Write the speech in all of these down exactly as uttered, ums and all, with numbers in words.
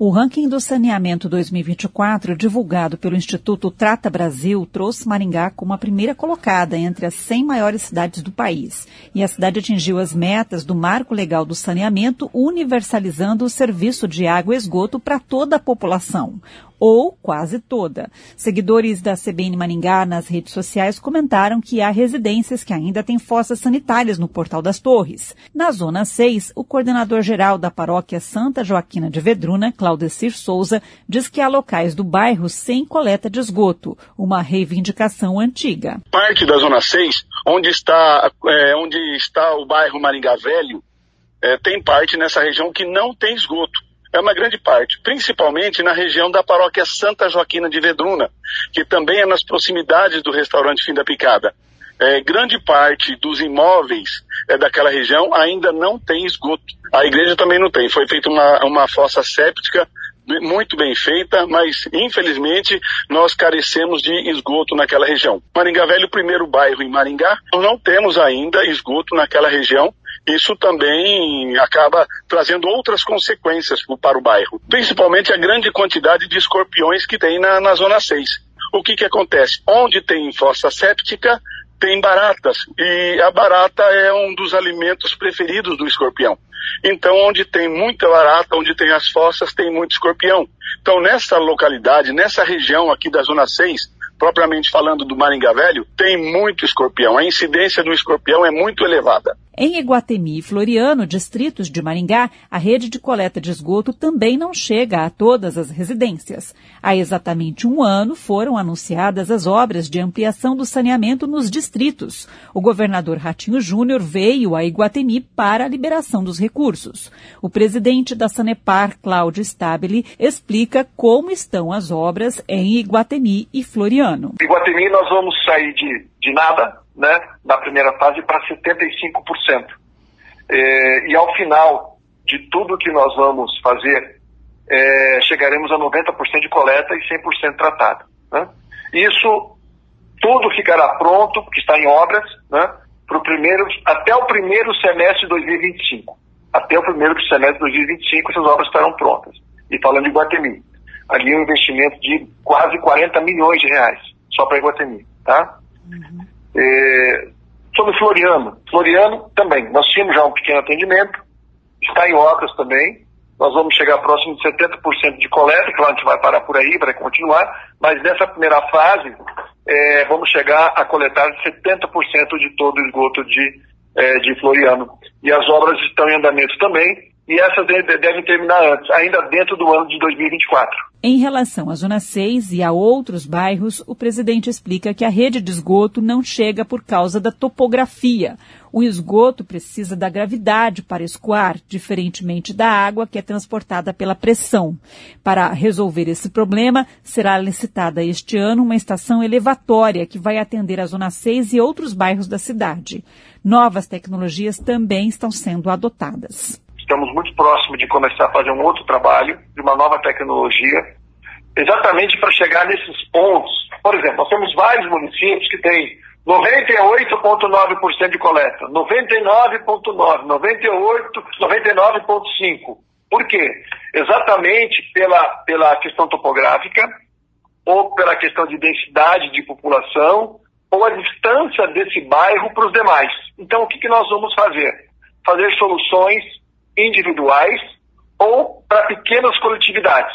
O ranking do saneamento dois mil e vinte e quatro, divulgado pelo Instituto Trata Brasil, trouxe Maringá como a primeira colocada entre as cem maiores cidades do país. E a cidade atingiu as metas do Marco Legal do Saneamento, universalizando o serviço de água e esgoto para toda a população. Ou quase toda. Seguidores da C B N Maringá nas redes sociais comentaram que há residências que ainda têm fossas sanitárias no Portal das Torres. Na Zona seis, o coordenador-geral da paróquia Santa Joaquina de Vedruna, Claudecir Souza, diz que há locais do bairro sem coleta de esgoto, uma reivindicação antiga. Parte da Zona seis, onde está, é, onde está o bairro Maringá Velho, é, tem parte nessa região que não tem esgoto. É uma grande parte, principalmente na região da paróquia Santa Joaquina de Vedruna, que também é nas proximidades do restaurante Fim da Picada. É, grande parte dos imóveis é, daquela região ainda não tem esgoto. A igreja também não tem. Foi feita uma, uma fossa séptica muito bem feita, mas infelizmente nós carecemos de esgoto naquela região. Maringá Velho, o primeiro bairro em Maringá, nós não temos ainda esgoto naquela região. Isso também acaba trazendo outras consequências para o bairro, principalmente a grande quantidade de escorpiões que tem na, na Zona seis. O que que acontece? Onde tem fossa séptica, tem baratas, e a barata é um dos alimentos preferidos do escorpião. Então, onde tem muita barata, onde tem as fossas, tem muito escorpião. Então, nessa localidade, nessa região aqui da Zona seis, propriamente falando do Maringá Velho, tem muito escorpião. A incidência do escorpião é muito elevada. Em Iguatemi e Floriano, distritos de Maringá, a rede de coleta de esgoto também não chega a todas as residências. Há exatamente um ano foram anunciadas as obras de ampliação do saneamento nos distritos. O governador Ratinho Júnior veio a Iguatemi para a liberação dos recursos. O presidente da Sanepar, Cláudio Stabile, explica como estão as obras em Iguatemi e Floriano. Iguatemi nós vamos sair de, de nada, né, na primeira fase para setenta e cinco por cento. É, e ao final de tudo que nós vamos fazer, é, chegaremos a noventa por cento de coleta e cem por cento tratado. Né? Isso tudo ficará pronto, porque está em obras, né, pro primeiro, até o primeiro semestre de dois mil e vinte e cinco. Até o primeiro semestre de dois mil e vinte e cinco essas obras estarão prontas. E falando de Iguatemi, ali é um investimento de quase quarenta milhões de reais, só para Iguatemi, tá? Uhum. É, sobre Floriano, Floriano também, nós tínhamos já um pequeno atendimento, está em obras também, nós vamos chegar próximo de setenta por cento de coleta, claro, a gente vai parar por aí, vai continuar, mas nessa primeira fase, é, vamos chegar a coletar setenta por cento de todo o esgoto de, é, de Floriano. E as obras estão em andamento também, e essas devem terminar antes, ainda dentro do ano de dois mil e vinte e quatro. Em relação à Zona seis e a outros bairros, o presidente explica que a rede de esgoto não chega por causa da topografia. O esgoto precisa da gravidade para escoar, diferentemente da água que é transportada pela pressão. Para resolver esse problema, será licitada este ano uma estação elevatória que vai atender a Zona seis e outros bairros da cidade. Novas tecnologias também estão sendo adotadas. Estamos muito próximos de começar a fazer um outro trabalho, de uma nova tecnologia, exatamente para chegar nesses pontos. Por exemplo, nós temos vários municípios que têm noventa e oito vírgula nove por cento de coleta, noventa e nove vírgula nove por cento, noventa e oito por cento, noventa e nove vírgula cinco por cento. Por quê? Exatamente pela, pela questão topográfica, ou pela questão de densidade de população, ou a distância desse bairro para os demais. Então, o que, que nós vamos fazer? Fazer soluções individuais ou para pequenas coletividades.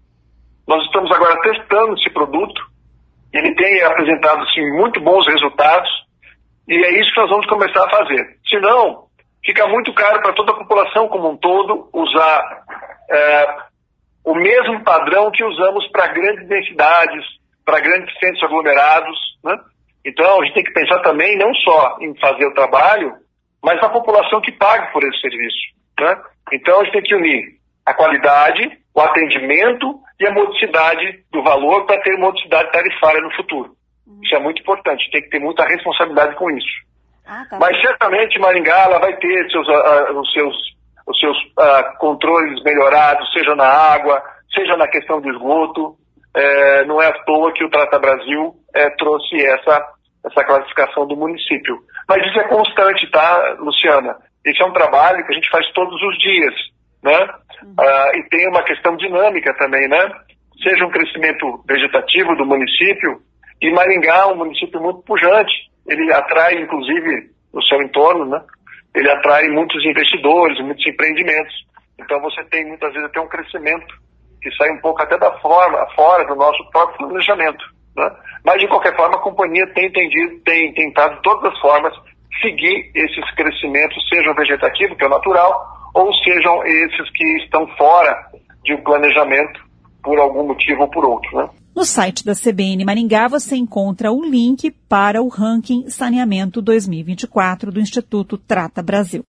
Nós estamos agora testando esse produto, ele tem apresentado sim, muito bons resultados, e é isso que nós vamos começar a fazer. Senão, fica muito caro para toda a população como um todo usar é, o mesmo padrão que usamos para grandes densidades, para grandes centros aglomerados, né? Então, a gente tem que pensar também não só em fazer o trabalho, mas na população que paga por esse serviço. Né? Então, a gente tem que unir a qualidade, o atendimento e a modicidade do valor para ter modicidade tarifária no futuro. Uhum. Isso é muito importante, tem que ter muita responsabilidade com isso. Ah, tá. Mas certamente Maringá ela vai ter seus, uh, os seus, os seus uh, controles melhorados, seja na água, seja na questão do esgoto. É, não é à toa que o Trata Brasil é, trouxe essa, essa classificação do município. Mas isso é constante, tá, Luciana? Esse é um trabalho que a gente faz todos os dias, né? Uh, e tem uma questão dinâmica também, né? Seja um crescimento vegetativo do município, e Maringá é um município muito pujante. Ele atrai, inclusive, no seu entorno, né? Ele atrai muitos investidores, muitos empreendimentos. Então você tem, muitas vezes, até um crescimento que sai um pouco até da forma, fora do nosso próprio planejamento, né? Mas, de qualquer forma, a companhia tem entendido, tem tentado de todas as formas seguir esses crescimentos, sejam vegetativos, que é o natural, ou sejam esses que estão fora de um planejamento por algum motivo ou por outro, né? No site da C B N Maringá você encontra o link para o ranking Saneamento dois mil e vinte e quatro do Instituto Trata Brasil.